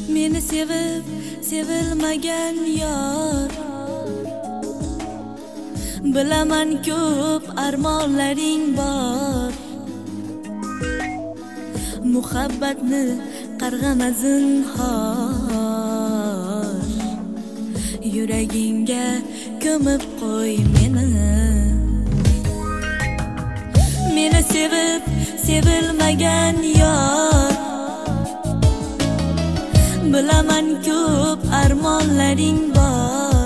Meni sevib sevilmagan yor, bilaman ko'p armonlaring bor. Muhabbatni qarg'ama zinhor, yuragingga ko'mib qo'y meni. Meni sevib sevilmagan yor, bilaman ko'p armonlaring bor.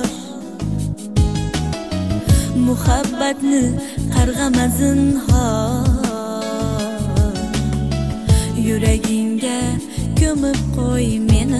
Muhabbatni qarg'ama zinhor, yuragingga ko'mib qo'y meni.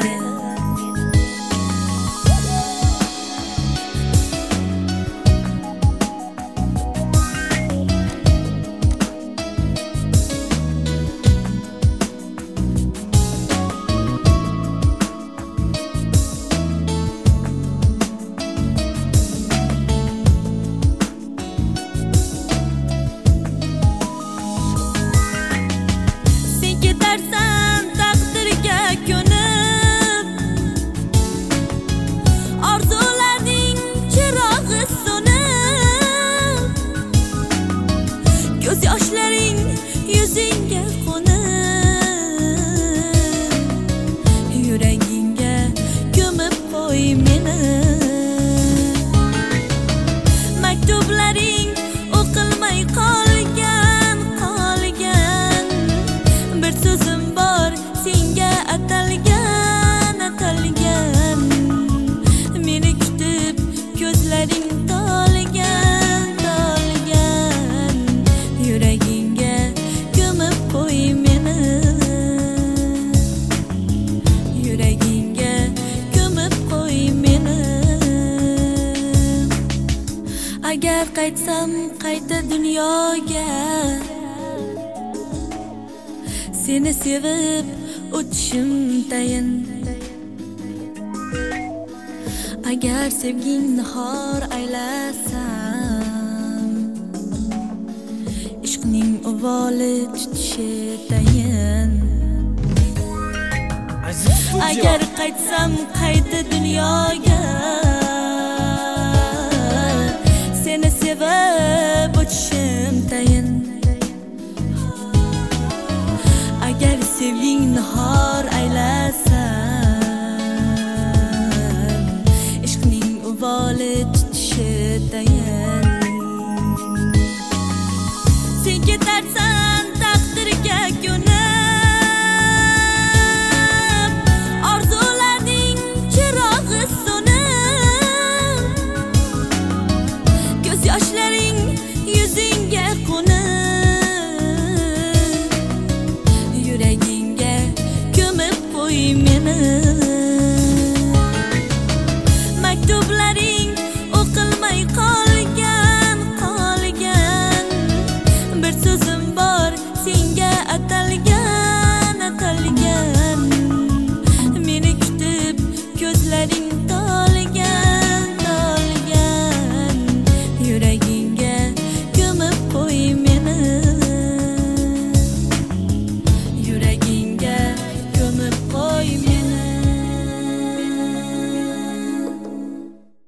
Yoshlaring yuzingga qo'nib, yuragingga ko'mib qo'y meni. Maktublaring o'qilmay qolgan, bir so'zim bor senga atalgan. Meni kutib ko'zlaring tolgan, yuragingga ko'mib qo'y meni. Yuragingga ko'mib qo'y meni. Agar qaytsam qayta dunyoga, seni sevib o'tishim tayin. Agar sevgingni xor aylasam, ishqning uvoli tutishi tayin. Agar qaytsam qayta dunyoga, seni sevib o'tishim tayin. Agar sevgingni xor aylasam,